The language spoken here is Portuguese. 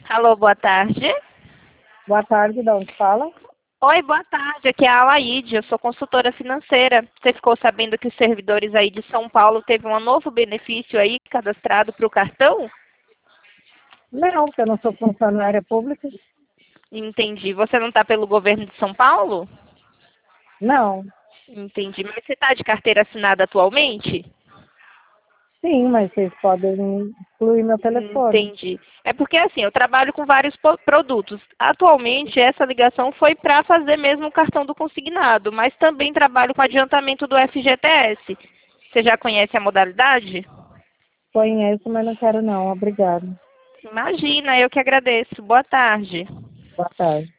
Alô, boa tarde. Boa tarde, de onde fala? Oi, boa tarde. Aqui é a Alaide, eu sou consultora financeira. Você ficou sabendo que os servidores aí de São Paulo teve um novo benefício aí cadastrado para o cartão? Não, porque eu não sou funcionária pública. Entendi. Você não está pelo governo de São Paulo? Não. Entendi. Mas você está de carteira assinada atualmente? Sim, mas vocês podem excluir meu telefone. Entendi. É porque assim, eu trabalho com vários produtos. Atualmente, essa ligação foi para fazer mesmo o cartão do consignado, mas também trabalho com adiantamento do FGTS. Você já conhece a modalidade? Conheço, mas não quero não. Obrigada. Imagina, eu que agradeço. Boa tarde. Boa tarde.